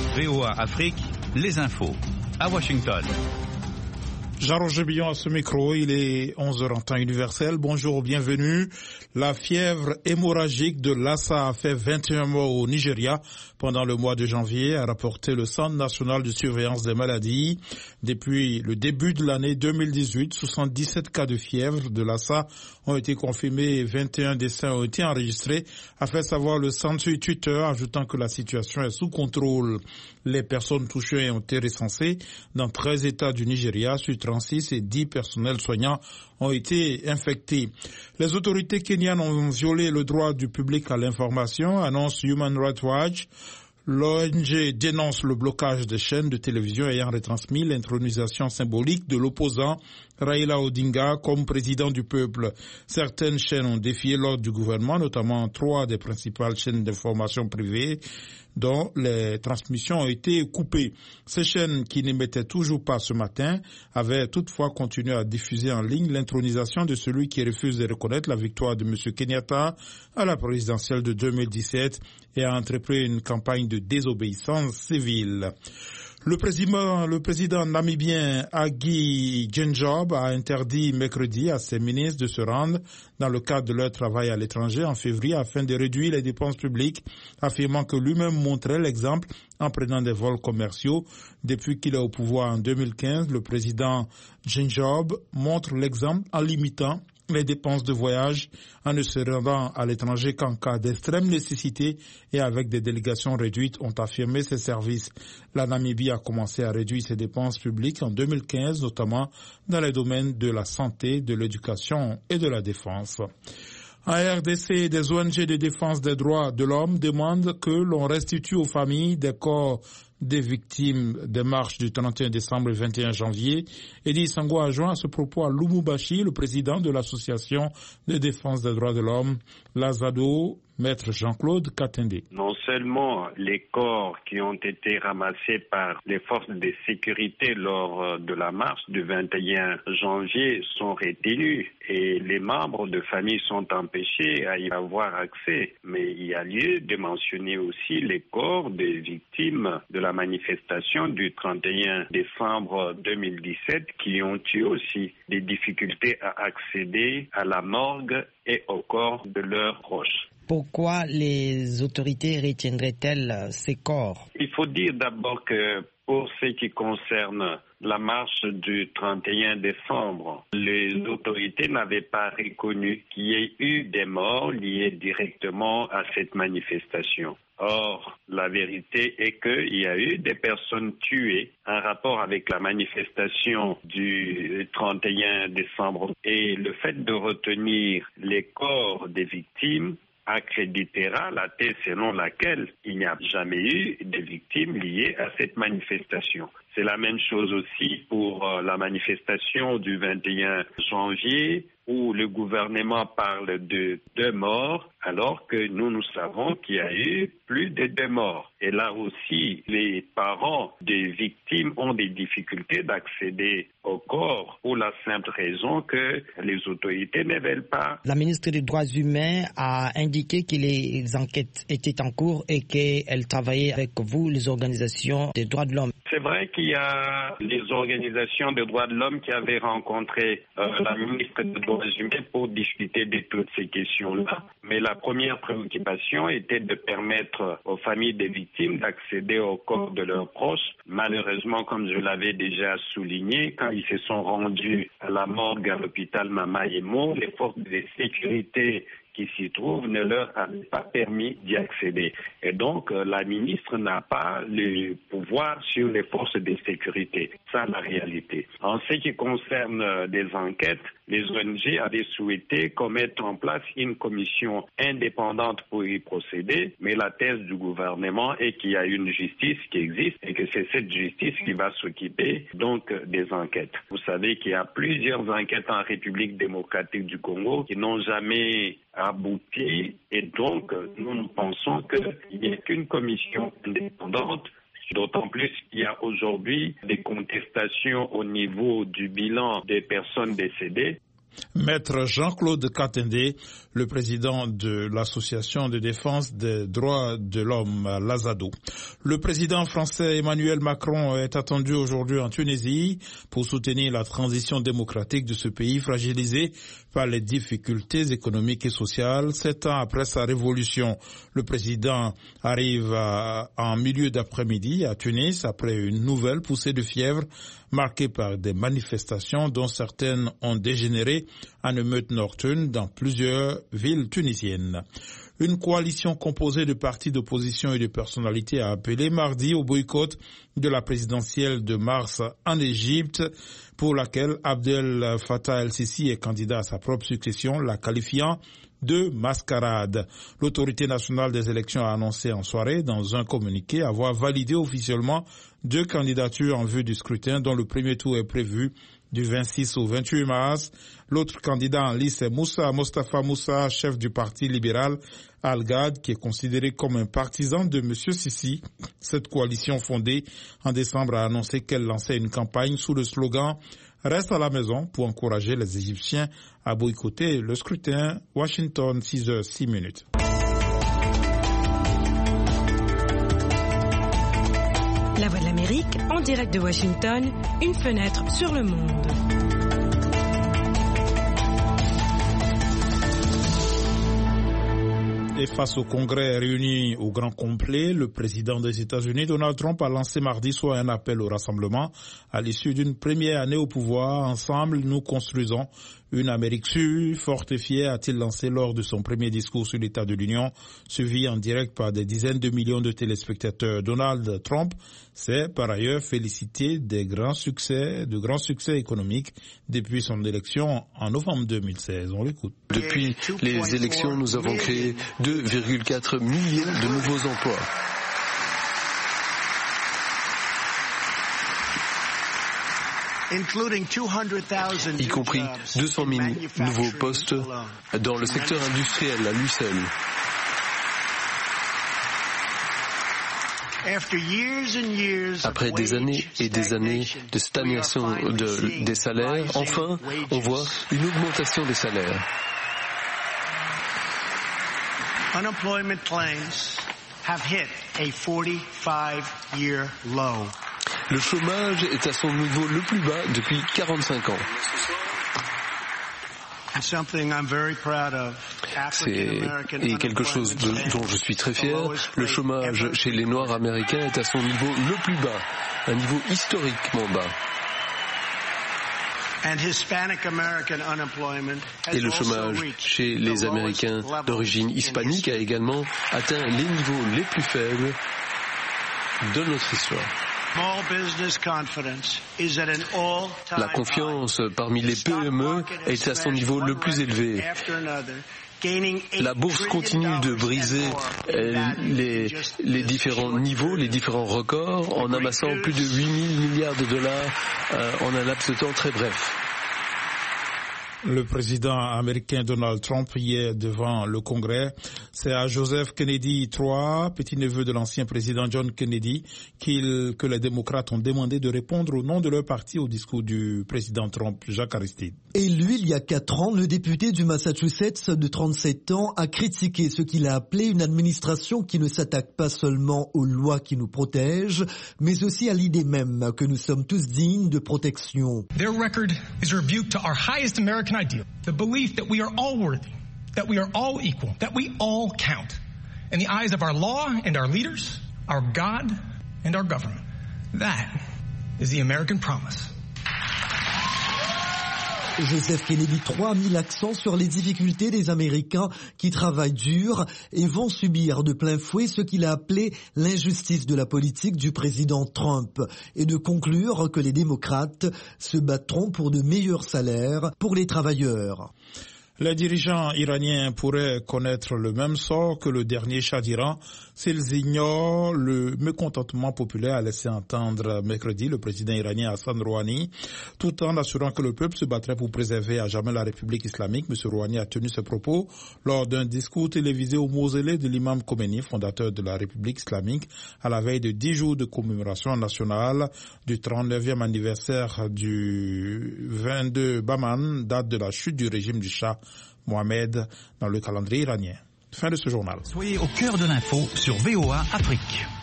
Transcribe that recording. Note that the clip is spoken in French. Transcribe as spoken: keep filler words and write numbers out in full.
V O A Afrique, les infos. À Washington. Jean-Roger Billon à ce micro, il est onze heures en temps universel. Bonjour, bienvenue. La fièvre hémorragique de Lassa a fait vingt et un morts au Nigeria pendant le mois de janvier, a rapporté le Centre national de surveillance des maladies. Depuis le début de l'année deux mille dix-huit, soixante-dix-sept cas de fièvre de Lassa ont été confirmés et vingt et un décès ont été enregistrés, a fait savoir le centre sur Twitter, ajoutant que la situation est sous contrôle. Les personnes touchées ont été recensées dans treize États du Nigeria sur trente-six et dix personnels soignants ont été infectés. Les autorités kenyanes ont violé le droit du public à l'information, annonce Human Rights Watch. L'O N G dénonce le blocage des chaînes de télévision ayant retransmis l'intronisation symbolique de l'opposant Raila Odinga comme président du peuple. Certaines chaînes ont défié l'ordre du gouvernement, notamment trois des principales chaînes d'information privées dont les transmissions ont été coupées. Ces chaînes qui n'émettaient toujours pas ce matin avaient toutefois continué à diffuser en ligne l'intronisation de celui qui refuse de reconnaître la victoire de M. Kenyatta à la présidentielle de deux mille dix-sept et a entrepris une campagne de désobéissance civile. Le président, le président namibien Hage Geingob a interdit mercredi à ses ministres de se rendre dans le cadre de leur travail à l'étranger en février afin de réduire les dépenses publiques, affirmant que lui-même montrait l'exemple en prenant des vols commerciaux. Depuis qu'il est au pouvoir en deux mille quinze, le président Geingob montre l'exemple en limitant les dépenses de voyage en ne se rendant à l'étranger qu'en cas d'extrême nécessité et avec des délégations réduites, ont affirmé ses services. La Namibie a commencé à réduire ses dépenses publiques en deux mille quinze, notamment dans les domaines de la santé, de l'éducation et de la défense. En R D C, des O N G de défense des droits de l'homme demandent que l'on restitue aux familles des corps des victimes des marches du trente et un décembre et vingt et un janvier. Eddie Sango a joint à ce propos à Lumumbashi, le président de l'association de défense des droits de l'homme, l'Azado, Maître Jean-Claude Katende. Non seulement les corps qui ont été ramassés par les forces de sécurité lors de la marche du vingt et un janvier sont retenus et les membres de famille sont empêchés à y avoir accès, mais il y a lieu de mentionner aussi les corps des victimes de la manifestation du trente et un décembre deux mille dix-sept qui ont eu aussi des difficultés à accéder à la morgue et au corps de leurs proches. Pourquoi les autorités retiendraient-elles ces corps? Il faut dire d'abord que pour ce qui concerne la marche du trente et un décembre, les autorités n'avaient pas reconnu qu'il y ait eu des morts liés directement à cette manifestation. Or, la vérité est qu'il y a eu des personnes tuées en rapport avec la manifestation du trente et un décembre. Et le fait de retenir les corps des victimes accréditera la thèse selon laquelle il n'y a jamais eu de victimes liées à cette manifestation. C'est la même chose aussi pour euh, la manifestation du vingt et un janvier où le gouvernement parle de deux morts alors que nous, nous savons qu'il y a eu plus de deux morts. Et là aussi, les parents des victimes ont des difficultés d'accéder au corps pour la simple raison que les autorités ne veulent pas. La ministre des Droits humains a indiqué que les enquêtes étaient en cours et qu'elle travaillait avec vous, les organisations des droits de l'homme. C'est vrai qu'il y a les organisations des droits de l'homme qui avaient rencontré euh, la ministre des Droits humains pour discuter de toutes ces questions-là. Mais la première préoccupation était de permettre aux familles des victimes d'accéder au corps de leurs proches. Malheureusement, comme je l'avais déjà souligné, quand ils se sont rendus à la morgue à l'hôpital Mama Yemo, les forces de sécurité qui s'y trouvent ne leur avaient pas permis d'y accéder. Et donc, euh, la ministre n'a pas le pouvoir sur les forces de sécurité. Ça, la réalité. En ce qui concerne euh, des enquêtes, les O N G avaient souhaité qu'on mette en place une commission indépendante pour y procéder, mais la thèse du gouvernement est qu'il y a une justice qui existe et que c'est cette justice qui va s'occuper donc des enquêtes. Vous savez qu'il y a plusieurs enquêtes en République démocratique du Congo qui n'ont jamais abouti et donc nous, nous pensons qu'il n'y a qu'une commission indépendante. D'autant plus qu'il y a aujourd'hui des contestations au niveau du bilan des personnes décédées. Maître Jean-Claude Katende, le président de l'Association de défense des droits de l'homme, l'Azado. Le président français Emmanuel Macron est attendu aujourd'hui en Tunisie pour soutenir la transition démocratique de ce pays fragilisé par les difficultés économiques et sociales. Sept ans après sa révolution, le président arrive à, en milieu d'après-midi à Tunis après une nouvelle poussée de fièvre marquée par des manifestations dont certaines ont dégénéré en émeutes nocturnes dans plusieurs villes tunisiennes. Une coalition composée de partis d'opposition et de personnalités a appelé mardi au boycott de la présidentielle de mars en Égypte, pour laquelle Abdel Fattah el-Sisi est candidat à sa propre succession, la qualifiant de mascarade. L'autorité nationale des élections a annoncé en soirée, dans un communiqué, avoir validé officiellement deux candidatures en vue du scrutin, dont le premier tour est prévu du vingt-six au vingt-huit mars. L'autre candidat en lice est Moussa Mostafa Moussa, chef du parti libéral Al-Ghad, qui est considéré comme un partisan de M. Sisi. Cette coalition fondée en décembre a annoncé qu'elle lançait une campagne sous le slogan « Reste à la maison » pour encourager les Égyptiens à boycotter le scrutin. Washington, six heures six minutes. La Voix de l'Amérique, en direct de Washington, une fenêtre sur le monde. Et face au Congrès réuni au grand complet, le président des États-Unis, Donald Trump, a lancé mardi soir un appel au rassemblement à l'issue d'une première année au pouvoir. Ensemble, nous construisons une Amérique sûre, forte et fière, a-t-il lancé lors de son premier discours sur l'état de l'Union, suivi en direct par des dizaines de millions de téléspectateurs. Donald Trump s'est par ailleurs félicité des grands succès, de grands succès économiques depuis son élection en novembre deux mille seize. On l'écoute. Depuis les élections, nous avons créé deux virgule quatre millions de nouveaux emplois. Y compris deux cent mille nouveaux postes dans le secteur industriel à lui seul. Après des années et des années de stagnation de, des salaires, enfin, on voit une augmentation des salaires. Unemployment claims have hit a forty-five year low. Le chômage est à son niveau le plus bas depuis quarante-cinq ans. C'est et quelque chose de, dont je suis très fier. Le chômage chez les Noirs américains est à son niveau le plus bas, un niveau historiquement bas. Et le chômage chez les Américains d'origine hispanique a également atteint les niveaux les plus faibles de notre histoire. La confiance parmi les P M E est à son niveau le plus élevé. La bourse continue de briser les, les différents niveaux, les différents records, en amassant plus de huit mille milliards de dollars euh, en un laps de temps très bref. Le président américain Donald Trump hier devant le Congrès, c'est à Joseph Kennedy trois, petit-neveu de l'ancien président John Kennedy, qu'il, que les démocrates ont demandé de répondre au nom de leur parti au discours du président Trump, Jacques Aristide. Élu il y a quatre ans, le député du Massachusetts de trente-sept ans a critiqué ce qu'il a appelé une administration qui ne s'attaque pas seulement aux lois qui nous protègent, mais aussi à l'idée même que nous sommes tous dignes de protection. Their record is a rebuke to our highest American ideal, the belief that we are all worthy, that we are all equal, that we all count in the eyes of our law and our leaders, our God and our government. That is the American promise. Joseph Kennedy trois a mis l'accent sur les difficultés des Américains qui travaillent dur et vont subir de plein fouet ce qu'il a appelé l'injustice de la politique du président Trump et de conclure que les démocrates se battront pour de meilleurs salaires pour les travailleurs. Les dirigeants iraniens pourraient connaître le même sort que le dernier Shah d'Iran s'ils ignorent le mécontentement populaire, a laissé entendre mercredi le président iranien Hassan Rouhani, tout en assurant que le peuple se battrait pour préserver à jamais la République islamique. M. Rouhani a tenu ses propos lors d'un discours télévisé au mausolée de l'imam Khomeini, fondateur de la République islamique, à la veille de dix jours de commémoration nationale du trente-neuvième anniversaire du vingt-deux Bahman, date de la chute du régime du Shah Mohamed dans le calendrier iranien. Fin de ce journal. Soyez au cœur de l'info sur V O A Afrique.